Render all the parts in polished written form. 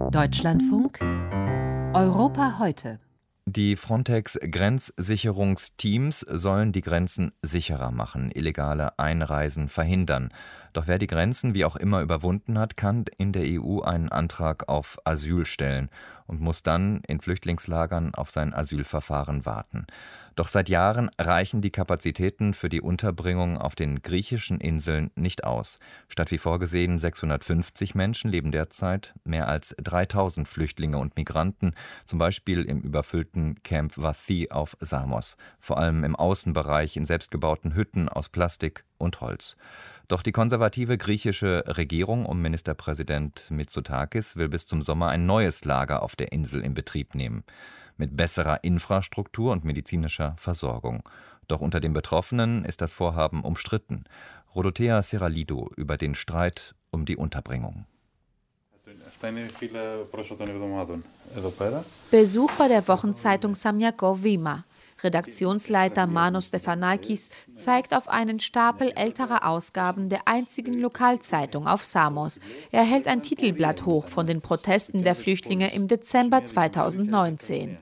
Deutschlandfunk Europa heute. Die Frontex-Grenzsicherungsteams sollen die Grenzen sicherer machen, illegale Einreisen verhindern. Doch wer die Grenzen wie auch immer überwunden hat, kann in der EU einen Antrag auf Asyl stellen und muss dann in Flüchtlingslagern auf sein Asylverfahren warten. Doch seit Jahren reichen die Kapazitäten für die Unterbringung auf den griechischen Inseln nicht aus. Statt wie vorgesehen 650 Menschen leben derzeit mehr als 3000 Flüchtlinge und Migranten, zum Beispiel im überfüllten Camp Vathie auf Samos, vor allem im Außenbereich in selbstgebauten Hütten aus Plastik und Holz. Doch die konservative griechische Regierung um Ministerpräsident Mitsotakis will bis zum Sommer ein neues Lager auf der Insel in Betrieb nehmen, mit besserer Infrastruktur und medizinischer Versorgung. Doch unter den Betroffenen ist das Vorhaben umstritten. Rodothea Seralidou über den Streit um die Unterbringung. Besuch bei der Wochenzeitung Samyako Vima. Redaktionsleiter Manos Stefanakis zeigt auf einen Stapel älterer Ausgaben der einzigen Lokalzeitung auf Samos. Er hält ein Titelblatt hoch von den Protesten der Flüchtlinge im Dezember 2019.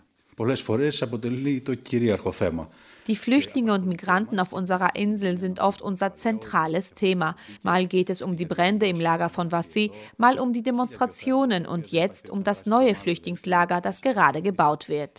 Die Flüchtlinge und Migranten auf unserer Insel sind oft unser zentrales Thema. Mal geht es um die Brände im Lager von Vathie, mal um die Demonstrationen und jetzt um das neue Flüchtlingslager, das gerade gebaut wird.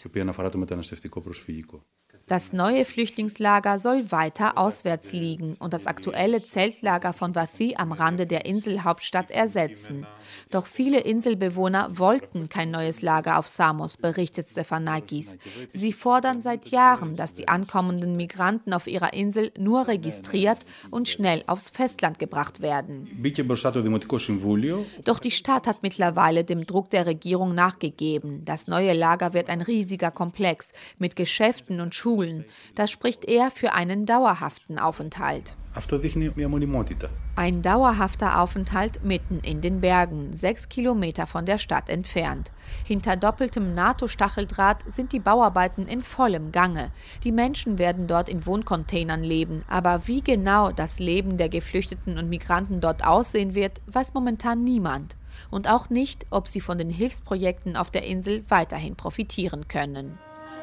Das neue Flüchtlingslager soll weiter auswärts liegen und das aktuelle Zeltlager von Vathie am Rande der Inselhauptstadt ersetzen. Doch viele Inselbewohner wollten kein neues Lager auf Samos, berichtet Stefanakis. Sie fordern seit Jahren, dass die ankommenden Migranten auf ihrer Insel nur registriert und schnell aufs Festland gebracht werden. Doch die Stadt hat mittlerweile dem Druck der Regierung nachgegeben. Das neue Lager wird ein riesiger Komplex mit Geschäften und Schulen. Das spricht eher für einen dauerhaften Aufenthalt. Ein dauerhafter Aufenthalt mitten in den Bergen, 6 Kilometer von der Stadt entfernt. Hinter doppeltem NATO-Stacheldraht sind die Bauarbeiten in vollem Gange. Die Menschen werden dort in Wohncontainern leben. Aber wie genau das Leben der Geflüchteten und Migranten dort aussehen wird, weiß momentan niemand. Und auch nicht, ob sie von den Hilfsprojekten auf der Insel weiterhin profitieren können.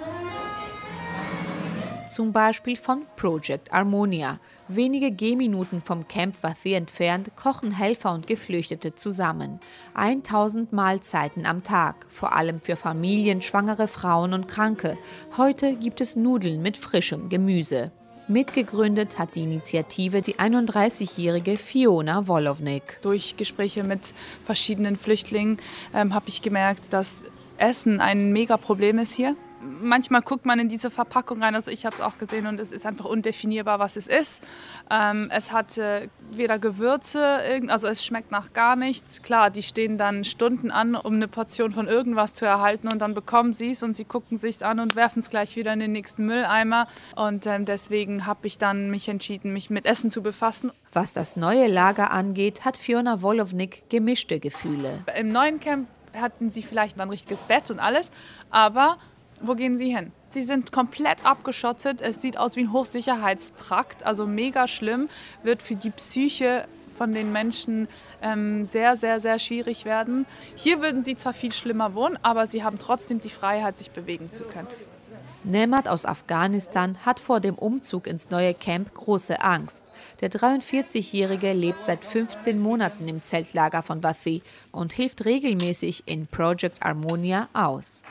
Zum Beispiel von Project Armonia. Wenige Gehminuten vom Camp Vathie entfernt kochen Helfer und Geflüchtete zusammen. 1000 Mahlzeiten am Tag, vor allem für Familien, schwangere Frauen und Kranke. Heute gibt es Nudeln mit frischem Gemüse. Mitgegründet hat die Initiative die 31-jährige Fiona Wolovnik. Durch Gespräche mit verschiedenen Flüchtlingen habe ich gemerkt, dass Essen ein Mega-Problem ist hier. Manchmal guckt man in diese Verpackung rein, also ich habe es auch gesehen und es ist einfach undefinierbar, was es ist. Es hat weder Gewürze, also es schmeckt nach gar nichts. Klar, die stehen dann Stunden an, um eine Portion von irgendwas zu erhalten und dann bekommen sie es und sie gucken sich es an und werfen es gleich wieder in den nächsten Mülleimer. Und deswegen habe ich dann mich entschieden, mich mit Essen zu befassen. Was das neue Lager angeht, hat Fiona Wolovnik gemischte Gefühle. Im neuen Camp hatten sie vielleicht ein richtiges Bett und alles, aber wo gehen sie hin? Sie sind komplett abgeschottet. Es sieht aus wie ein Hochsicherheitstrakt, also mega schlimm. Wird für die Psyche von den Menschen sehr, sehr, sehr schwierig werden. Hier würden sie zwar viel schlimmer wohnen, aber sie haben trotzdem die Freiheit, sich bewegen zu können. Nemat aus Afghanistan hat vor dem Umzug ins neue Camp große Angst. Der 43-Jährige lebt seit 15 Monaten im Zeltlager von Vathie und hilft regelmäßig in Project Armonia aus.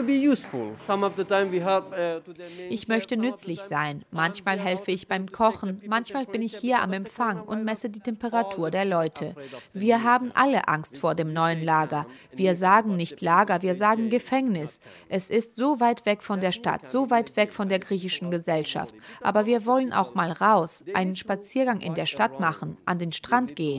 Ich möchte nützlich sein. Manchmal helfe ich beim Kochen, manchmal bin ich hier am Empfang und messe die Temperatur der Leute. Wir haben alle Angst vor dem neuen Lager. Wir sagen nicht Lager, wir sagen Gefängnis. Es ist so weit weg von der Stadt, so weit weg von der griechischen Gesellschaft. Aber wir wollen auch mal raus, einen Spaziergang in der Stadt machen, an den Strand gehen.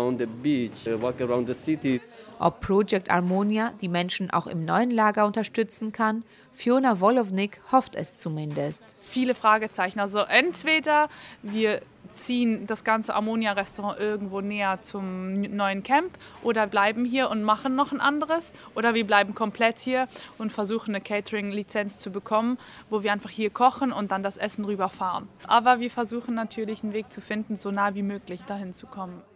Ob Project Armonia die Menschen auch im neuen Lager unterstützen kann? Fiona Wolovnik hofft es zumindest. Viele Fragezeichen. Also entweder wir ziehen das ganze Armonia-Restaurant irgendwo näher zum neuen Camp oder bleiben hier und machen noch ein anderes. Oder wir bleiben komplett hier und versuchen eine Catering-Lizenz zu bekommen, wo wir einfach hier kochen und dann das Essen rüberfahren. Aber wir versuchen natürlich einen Weg zu finden, so nah wie möglich dahin zu kommen.